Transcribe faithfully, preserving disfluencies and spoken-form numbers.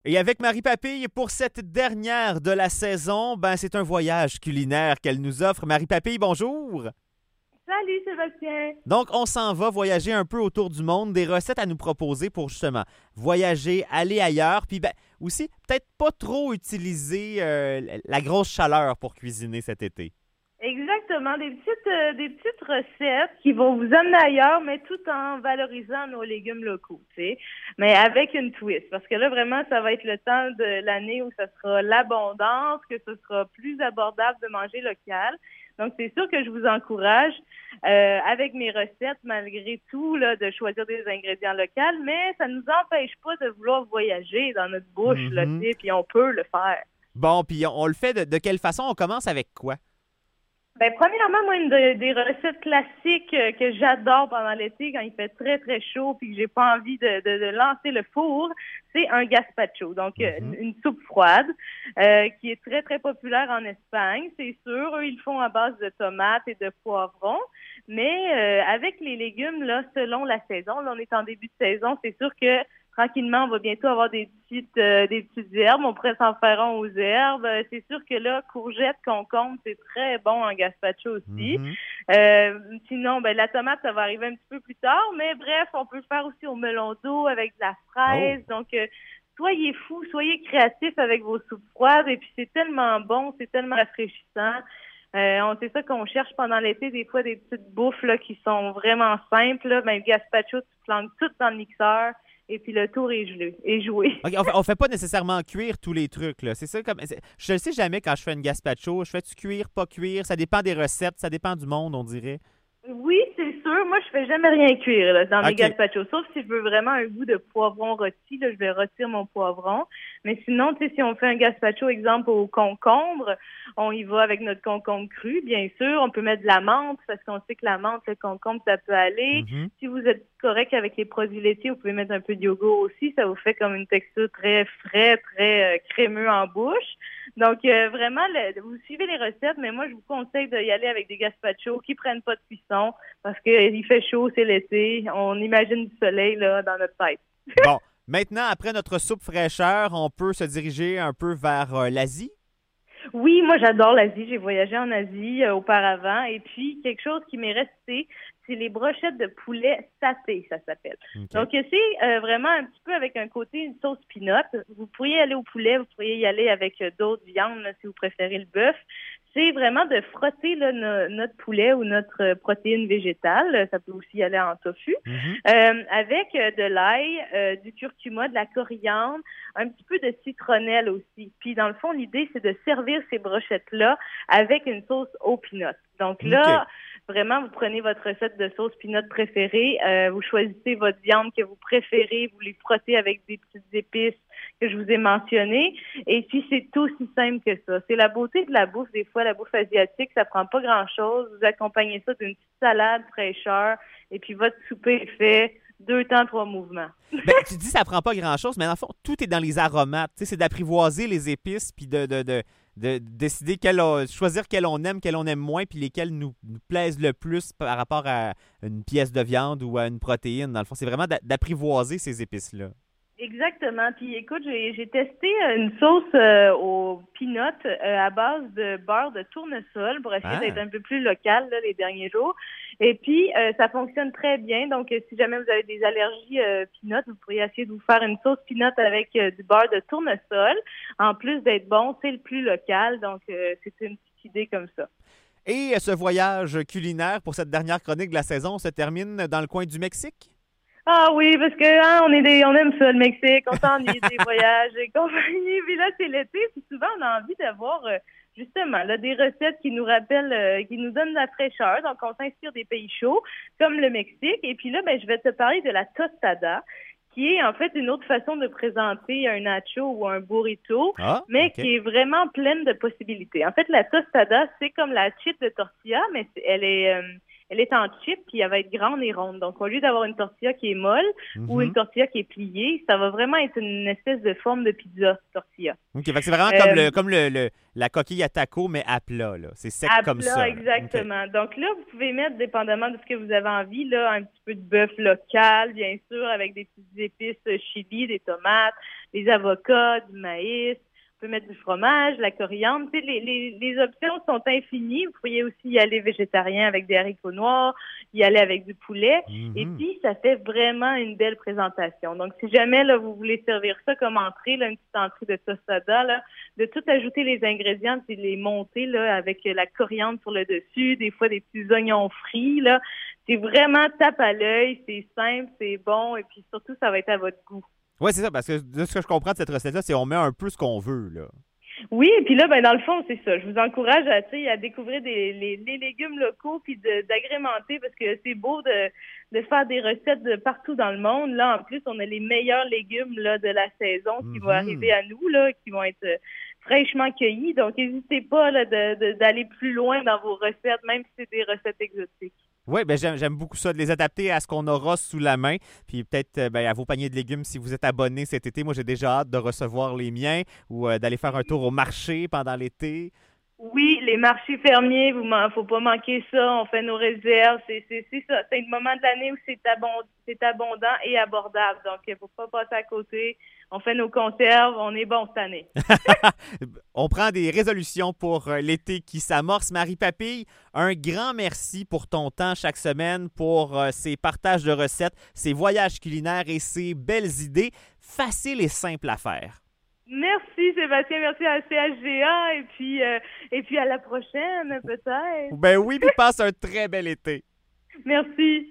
Et avec Marie Papille, pour cette dernière de la saison, ben c'est un voyage culinaire qu'elle nous offre. Marie Papille, bonjour! Salut Sébastien! Donc, on s'en va voyager un peu autour du monde, des recettes à nous proposer pour justement voyager, aller ailleurs, puis ben, aussi peut-être pas trop utiliser euh, la grosse chaleur pour cuisiner cet été. Exactement, des petites, euh, des petites recettes qui vont vous amener ailleurs, mais tout en valorisant nos légumes locaux, tu sais, mais avec une twist. Parce que là, vraiment, ça va être le temps de l'année où ça sera l'abondance, que ce sera plus abordable de manger local. Donc, c'est sûr que je vous encourage, euh, avec mes recettes, malgré tout, là, de choisir des ingrédients locaux, mais ça ne nous empêche pas de vouloir voyager dans notre bouche, là, tu Mhm. sais, puis on peut le faire. Bon, puis on, on le fait de, de quelle façon? On commence avec quoi? Ben, premièrement, moi, une de- des recettes classiques euh, que j'adore pendant l'été, quand il fait très, très chaud puis que j'ai pas envie de, de, de lancer le four, c'est un gazpacho. Donc, euh, une, Mhm. une soupe froide euh, qui est très, très populaire en Espagne, c'est sûr. Eux, ils le font à base de tomates et de poivrons. Mais euh, avec les légumes, là, selon la saison, là, on est en début de saison, c'est sûr que tranquillement, on va bientôt avoir des petites euh, des petites herbes. On pourrait s'en faire un aux herbes. Euh, C'est sûr que là, courgettes, concombre, c'est très bon en gazpacho aussi. Mhm. Euh, sinon, ben la tomate, ça va arriver un petit peu plus tard. Mais bref, on peut le faire aussi au melon d'eau avec de la Oh! fraise. Donc, euh, soyez fous, soyez créatifs avec vos soupes froides. Et puis, c'est tellement bon, c'est tellement rafraîchissant. Euh, on sait ça qu'on cherche pendant l'été, des fois, des petites bouffes là, qui sont vraiment simples. Là. Ben, le gazpacho, tu plantes tout dans le mixeur. Et puis le tour est joué. Est joué. OK, on fait, on fait pas nécessairement cuire tous les trucs, là. C'est ça comme. c'est- Je ne sais jamais quand je fais une gazpacho. Je fais-tu cuire, pas cuire? Ça dépend des recettes, ça dépend du monde, on dirait. Oui, c'est sûr. Moi, je fais jamais rien cuire là, dans mes OK. gazpachos. Sauf si je veux vraiment un goût de poivron rôti, là, je vais rôtir mon poivron. Mais sinon, tu sais, si on fait un gazpacho, exemple, au concombre, on y va avec notre concombre cru, bien sûr. On peut mettre de la menthe, parce qu'on sait que la menthe, le concombre, ça peut aller. Mhm. Si vous êtes correct avec les produits laitiers, vous pouvez mettre un peu de yogourt aussi. Ça vous fait comme une texture très frais, très euh, crémeux en bouche. Donc, euh, vraiment, le- vous suivez les recettes, mais moi, je vous conseille d'y aller avec des gazpachos qui prennent pas de cuisson parce qu'il fait chaud, c'est l'été. On imagine du soleil là, dans notre tête. Bon, maintenant, après notre soupe fraîcheur, on peut se diriger un peu vers euh, l'Asie. Oui, moi j'adore l'Asie. J'ai voyagé en Asie euh, auparavant. Et puis, quelque chose qui m'est resté, c'est les brochettes de poulet saté, ça s'appelle. OK. Donc, euh, c'est euh, vraiment un petit peu avec un côté une sauce peanut. Vous pourriez aller au poulet, vous pourriez y aller avec euh, d'autres viandes là, si vous préférez le bœuf. C'est vraiment de frotter là, no- notre poulet ou notre euh, protéine végétale. Ça peut aussi y aller en tofu. Mhm. Euh, avec euh, de l'ail, euh, du curcuma, de la coriandre, un petit peu de citronnelle aussi. Puis dans le fond, l'idée, c'est de servir ces brochettes-là avec une sauce au peanut. Donc OK. là, vraiment, vous prenez votre recette de sauce peanut préférée, euh, vous choisissez votre viande que vous préférez, vous les frottez avec des petites épices que je vous ai mentionnées. Et puis, c'est aussi simple que ça. C'est la beauté de la bouffe. Des fois, la bouffe asiatique, ça prend pas grand-chose. Vous accompagnez ça d'une petite salade fraîcheur et puis votre souper est fait. Deux temps, trois mouvements. Ben, tu dis que ça prend pas grand-chose, mais dans le fond, tout est dans les aromates. Tu sais, c'est d'apprivoiser les épices, puis de, de, de, de décider quelle on- choisir quelles on aime, quelles on aime moins, puis lesquelles nous, nous plaisent le plus par rapport à une pièce de viande ou à une protéine. Dans le fond, c'est vraiment d'a- d'apprivoiser ces épices-là. Exactement. Puis écoute, j'ai j'ai testé euh, une sauce euh, au peanut euh, à base de beurre de tournesol pour essayer d'être Ah! un peu plus local là, les derniers jours. Et puis euh, ça fonctionne très bien. Donc euh, si jamais vous avez des allergies euh, peanut, vous pourriez essayer de vous faire une sauce peanut avec euh, du beurre de tournesol. En plus d'être bon, c'est le plus local. Donc euh, c'est une petite idée comme ça. Et ce voyage culinaire pour cette dernière chronique de la saison se termine dans le coin du Mexique? Ah oui, parce que hein, on est des, on aime ça le Mexique, on s'ennuie des voyages et compagnie. Puis là, c'est l'été, puis souvent on a envie d'avoir euh, justement là des recettes qui nous rappellent, euh, qui nous donnent de la fraîcheur. Donc on s'inspire des pays chauds comme le Mexique. Et puis là, ben je vais te parler de la tostada, qui est en fait une autre façon de présenter un nacho ou un burrito, Ah, mais OK. qui est vraiment pleine de possibilités. En fait, la tostada, c'est comme la chip de tortilla, mais c'est- elle est euh, elle est en chip, puis elle va être grande et ronde. Donc, au lieu d'avoir une tortilla qui est molle mm-hmm. ou une tortilla qui est pliée, ça va vraiment être une espèce de forme de pizza tortilla. OK, fait que c'est vraiment euh, comme, le, comme le, le, la coquille à taco, mais à plat, là. C'est sec à comme plat, ça. Exactement. Okay. Donc là, vous pouvez mettre, dépendamment de ce que vous avez envie, là, un petit peu de bœuf local, bien sûr, avec des petites épices chili, des tomates, des avocats, du maïs. Vous pouvez mettre du fromage, la coriandre. Tu sais, les, les, les options sont infinies. Vous pourriez aussi y aller végétarien avec des haricots noirs, y aller avec du poulet. Mm-hmm. Et puis, ça fait vraiment une belle présentation. Donc, si jamais là, vous voulez servir ça comme entrée, là, une petite entrée de tostada, là, de tout ajouter les ingrédients puis les monter là, avec la coriandre sur le dessus, des fois des petits oignons frits. Là. C'est vraiment tape à l'œil, c'est simple, c'est bon et puis surtout, ça va être à votre goût. Oui, c'est ça, parce que de ce que je comprends de cette recette-là, c'est qu'on met un peu ce qu'on veut, là. Oui, et puis là, ben dans le fond, c'est ça. Je vous encourage à, à découvrir des, les, les légumes locaux puis de, d'agrémenter parce que c'est beau de, de faire des recettes de partout dans le monde. Là, en plus, on a les meilleurs légumes là, de la saison qui mm-hmm. vont arriver à nous, là, qui vont être fraîchement cueillis. Donc, n'hésitez pas là, de, de, d'aller plus loin dans vos recettes, même si c'est des recettes exotiques. Oui, ben j'aime, j'aime beaucoup ça, de les adapter à ce qu'on aura sous la main. Puis peut-être ben, à vos paniers de légumes si vous êtes abonnés cet été. Moi, j'ai déjà hâte de recevoir les miens ou euh, d'aller faire un tour au marché pendant l'été. Oui, les marchés fermiers, il ne faut pas manquer ça. On fait nos réserves. C'est, c'est, c'est ça. C'est le moment de l'année où c'est, abond, c'est abondant et abordable. Donc, il ne faut pas passer à côté. On fait nos conserves. On est bon cette année. On prend des résolutions pour l'été qui s'amorce. Marie Papille, un grand merci pour ton temps chaque semaine, pour euh, ces partages de recettes, ces voyages culinaires et ces belles idées faciles et simples à faire. Merci Sébastien, merci à C H G A et puis, euh, et puis à la prochaine peut-être. Ben oui, puis passe un très bel été. Merci.